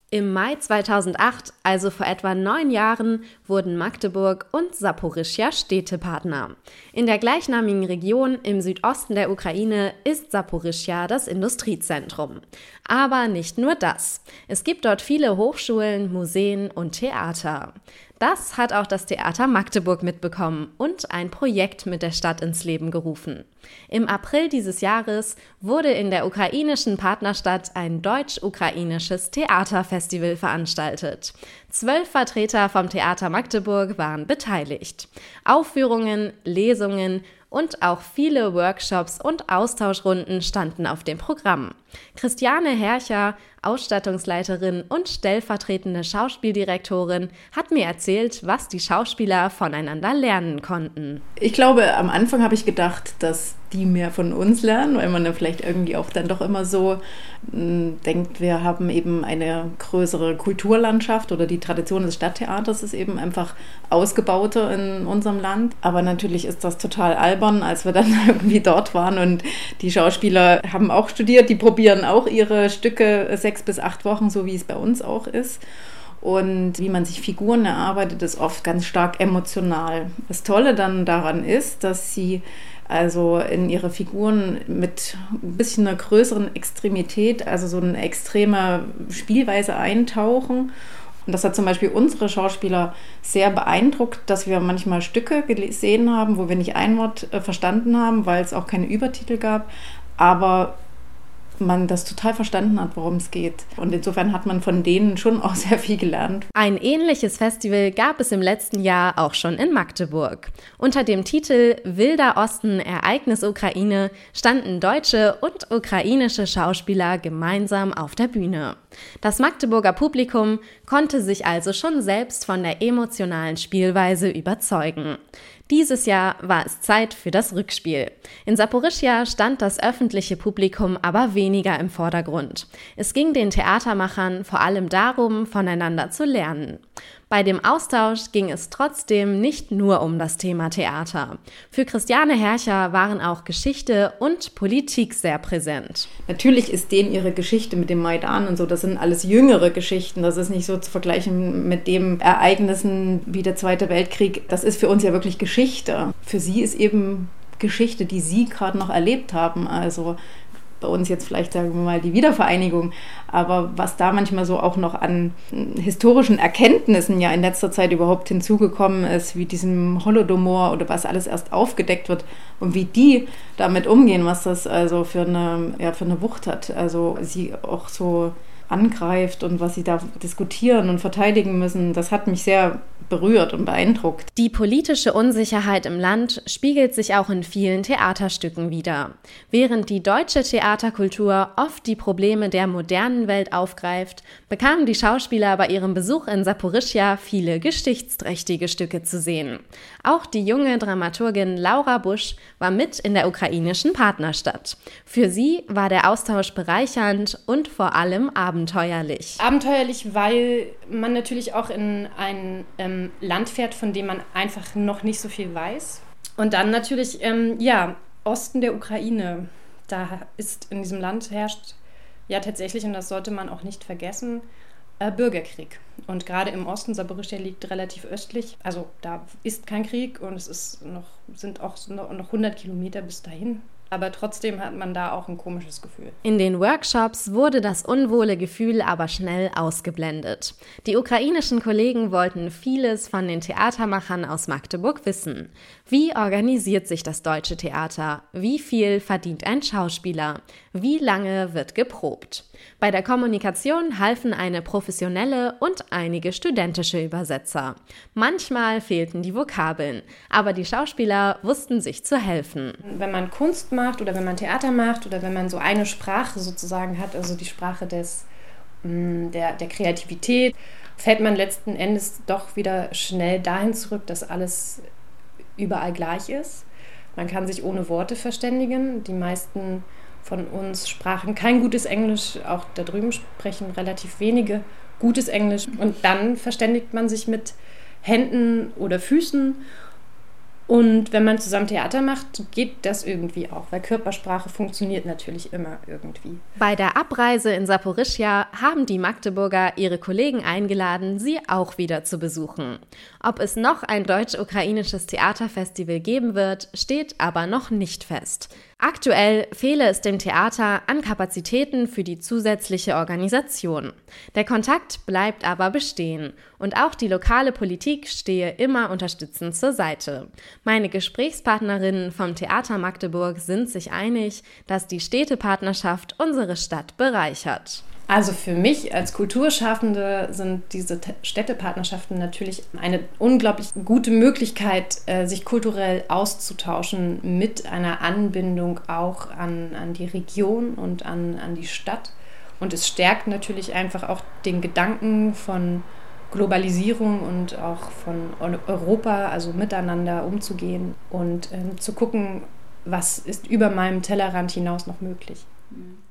Im Mai 2008, also vor etwa 9 Jahren, wurden Magdeburg und Saporischschja Städtepartner. In der gleichnamigen Region im Südosten der Ukraine ist Saporischschja das Industriezentrum. Aber nicht nur das. Es gibt dort viele Hochschulen, Museen und Theater. Das hat auch das Theater Magdeburg mitbekommen und ein Projekt mit der Stadt ins Leben gerufen. Im April dieses Jahres wurde in der ukrainischen Partnerstadt ein deutsch-ukrainisches Theaterfestival veranstaltet. 12 Vertreter vom Theater Magdeburg waren beteiligt. Aufführungen, Lesungen und auch viele Workshops und Austauschrunden standen auf dem Programm. Christiane Hercher, Ausstattungsleiterin und stellvertretende Schauspieldirektorin, hat mir erzählt, was die Schauspieler voneinander lernen konnten. Ich glaube, am Anfang habe ich gedacht, dass die mehr von uns lernen, weil man ja vielleicht irgendwie auch dann doch immer so denkt, wir haben eben eine größere Kulturlandschaft oder die Tradition des Stadttheaters ist eben einfach ausgebauter in unserem Land. Aber natürlich ist das total albern, als wir dann irgendwie dort waren und die Schauspieler haben auch studiert, die probieren auch ihre Stücke 6 bis 8 Wochen, so wie es bei uns auch ist. Und wie man sich Figuren erarbeitet, ist oft ganz stark emotional. Das Tolle dann daran ist, dass sie also in ihre Figuren mit ein bisschen einer größeren Extremität, also so eine extreme Spielweise eintauchen. Und das hat zum Beispiel unsere Schauspieler sehr beeindruckt, dass wir manchmal Stücke gesehen haben, wo wir nicht ein Wort verstanden haben, weil es auch keine Übertitel gab, aber man das total verstanden hat, worum es geht. Und insofern hat man von denen schon auch sehr viel gelernt. Ein ähnliches Festival gab es im letzten Jahr auch schon in Magdeburg. Unter dem Titel Wilder Osten, Ereignis Ukraine standen deutsche und ukrainische Schauspieler gemeinsam auf der Bühne. Das Magdeburger Publikum konnte sich also schon selbst von der emotionalen Spielweise überzeugen. Dieses Jahr war es Zeit für das Rückspiel. In Saporischschja stand das öffentliche Publikum aber weniger im Vordergrund. Es ging den Theatermachern vor allem darum, voneinander zu lernen. Bei dem Austausch ging es trotzdem nicht nur um das Thema Theater. Für Christiane Hercher waren auch Geschichte und Politik sehr präsent. Natürlich ist denen ihre Geschichte mit dem Maidan und so, das sind alles jüngere Geschichten. Das ist nicht so zu vergleichen mit den Ereignissen wie der Zweite Weltkrieg. Das ist für uns ja wirklich Geschichte. Für sie ist eben Geschichte, die sie gerade noch erlebt haben. Also bei uns jetzt vielleicht, sagen wir mal, die Wiedervereinigung, aber was da manchmal so auch noch an historischen Erkenntnissen ja in letzter Zeit überhaupt hinzugekommen ist, wie diesem Holodomor oder was alles erst aufgedeckt wird und wie die damit umgehen, was das also für eine Wucht hat. Also sie auch so angreift und was sie da diskutieren und verteidigen müssen, das hat mich sehr berührt und beeindruckt. Die politische Unsicherheit im Land spiegelt sich auch in vielen Theaterstücken wider. Während die deutsche Theaterkultur oft die Probleme der modernen Welt aufgreift, bekamen die Schauspieler bei ihrem Besuch in Saporischschja viele geschichtsträchtige Stücke zu sehen. Auch die junge Dramaturgin Laura Busch war mit in der ukrainischen Partnerstadt. Für sie war der Austausch bereichernd und vor allem abenteuerlich. Abenteuerlich, weil man natürlich auch in ein Land fährt, von dem man einfach noch nicht so viel weiß. Und dann natürlich, Osten der Ukraine. Da ist in diesem Land herrscht ja tatsächlich, und das sollte man auch nicht vergessen, Bürgerkrieg. Und gerade im Osten, Saporischschja liegt relativ östlich, also da ist kein Krieg und sind auch noch 100 Kilometer bis dahin. Aber trotzdem hat man da auch ein komisches Gefühl. In den Workshops wurde das unwohle Gefühl aber schnell ausgeblendet. Die ukrainischen Kollegen wollten vieles von den Theatermachern aus Magdeburg wissen. Wie organisiert sich das deutsche Theater? Wie viel verdient ein Schauspieler? Wie lange wird geprobt? Bei der Kommunikation halfen eine professionelle und einige studentische Übersetzer. Manchmal fehlten die Vokabeln, aber die Schauspieler wussten sich zu helfen. Wenn man Kunst macht oder wenn man Theater macht oder wenn man so eine Sprache sozusagen hat, also die Sprache der Kreativität, fällt man letzten Endes doch wieder schnell dahin zurück, dass alles überall gleich ist. Man kann sich ohne Worte verständigen. Die meisten von uns sprachen kein gutes Englisch, auch da drüben sprechen relativ wenige gutes Englisch. Und dann verständigt man sich mit Händen oder Füßen Und wenn man zusammen Theater macht, geht das irgendwie auch, weil Körpersprache funktioniert natürlich immer irgendwie. Bei der Abreise in Saporischschja haben die Magdeburger ihre Kollegen eingeladen, sie auch wieder zu besuchen. Ob es noch ein deutsch-ukrainisches Theaterfestival geben wird, steht aber noch nicht fest. Aktuell fehle es dem Theater an Kapazitäten für die zusätzliche Organisation. Der Kontakt bleibt aber bestehen und auch die lokale Politik stehe immer unterstützend zur Seite. Meine Gesprächspartnerinnen vom Theater Magdeburg sind sich einig, dass die Städtepartnerschaft unsere Stadt bereichert. Also für mich als Kulturschaffende sind diese Städtepartnerschaften natürlich eine unglaublich gute Möglichkeit, sich kulturell auszutauschen mit einer Anbindung auch an die Region und an die Stadt. Und es stärkt natürlich einfach auch den Gedanken von Globalisierung und auch von Europa, also miteinander umzugehen und zu gucken, was ist über meinem Tellerrand hinaus noch möglich.